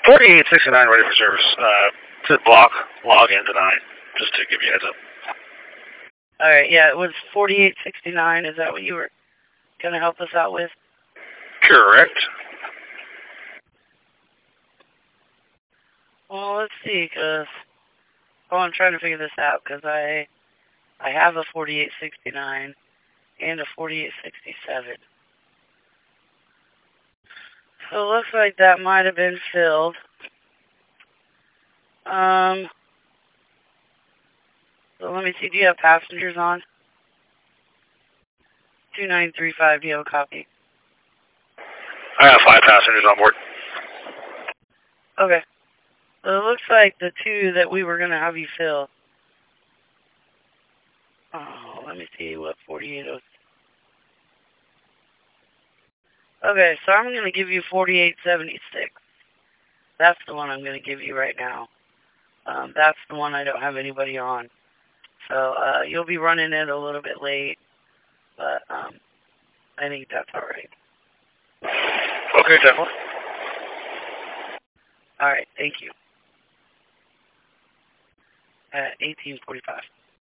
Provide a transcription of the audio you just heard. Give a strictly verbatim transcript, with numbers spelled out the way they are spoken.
forty-eight sixty-nine ready for service. Uh, to block, log in tonight, just to give you a heads up. Alright, yeah, it was forty-eight sixty-nine. Is that what you were going to help us out with? Correct. Well, let's see, because... Oh, I'm trying to figure this out, because I, I have a forty-eight sixty-nine and a forty-eight sixty-seven. So it looks like that might have been filled. Um, so let me see, do you have passengers on? two nine three five, do you have a copy? I have five passengers on board. Okay. So it looks like the two that we were going to have you fill. Oh, let me see what forty-eight oh. Okay, so I'm going to give you forty-eight seventy-six. That's the one I'm going to give you right now. Um, that's the one I don't have anybody on. So uh, you'll be running it a little bit late, but um, I think that's all right. Okay, definitely. All right, thank you. At eighteen forty-five.